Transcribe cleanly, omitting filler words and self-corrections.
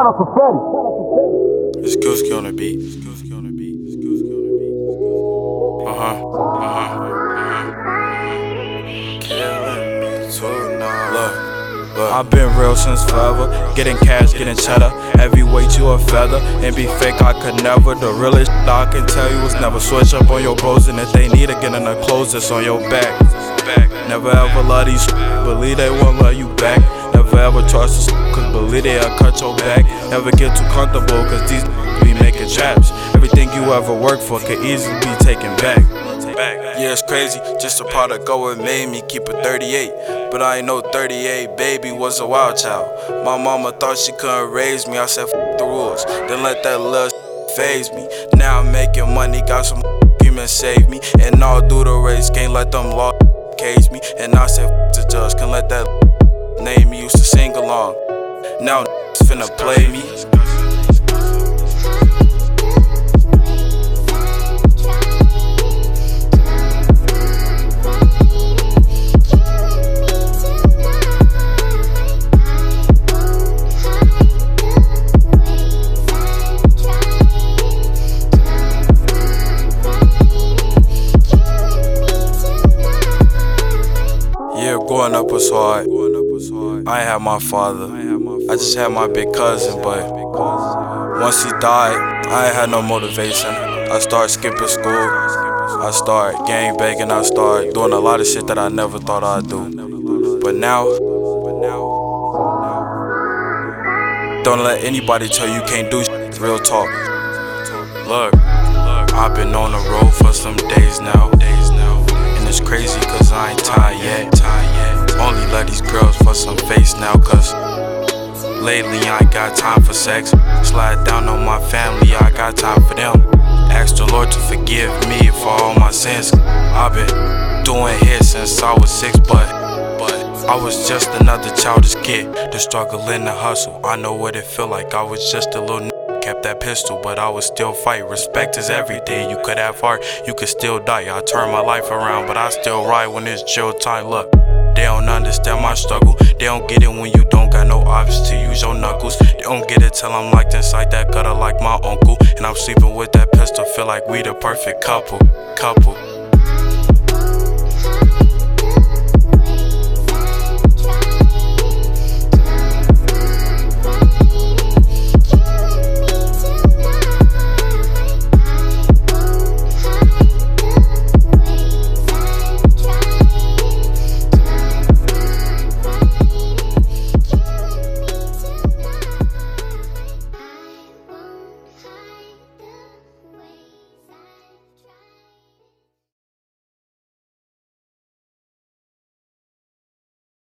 It's Gooski on the beat. Killing me tonight. Look, I've been real since forever. Getting cash, getting cheddar. Heavyweight, you a feather. And be fake, I could never. The realest I can tell you is never switch up on your bros. And if they need to get in the clothes, it's on your back. Never ever love these, believe they won't love you back. Never ever trust this, cause believe they'll cut your back. Never get too comfortable, cause these be making traps. Everything you ever worked for could easily be taken back. Yeah, it's crazy, just a product of what made me keep a 38. But I ain't no 38, baby was a wild child. My mama thought she couldn't raise me, I said f the rules. Then let that little phase me. Now I'm making money, got some demons save me. And all through the race, can't let them law cage me. And I said f the judge, can't let that name me, used to sing along. Now finna play me. Yeah, growing up was hard. I ain't had my father. I just had my big cousin, but once he died, I ain't had no motivation. I started skipping school. I started gang banging. I started doing a lot of shit that I never thought I'd do. But now, don't let anybody tell you can't do shit. Real talk. Look, I've been on the road for some days now. And it's crazy cause I ain't tired yet. Only love these girls for some face now, cause lately I ain't got time for sex. Slide down on my family, I got time for them. Ask the Lord to forgive me for all my sins. I've been doing hits since I was 6, but I was just another childish kid. The struggle and the hustle, I know what it feel like. I was just a little kept that pistol, but I would still fight. Respect is everything. You could have heart, you could still die. I turn my life around, but I still ride when it's chill time. Look, they don't understand my struggle. They don't get it when you don't got no options to use your knuckles. They don't get it till I'm locked inside that gutter like my uncle. And I'm sleeping with that pistol, feel like we the perfect couple.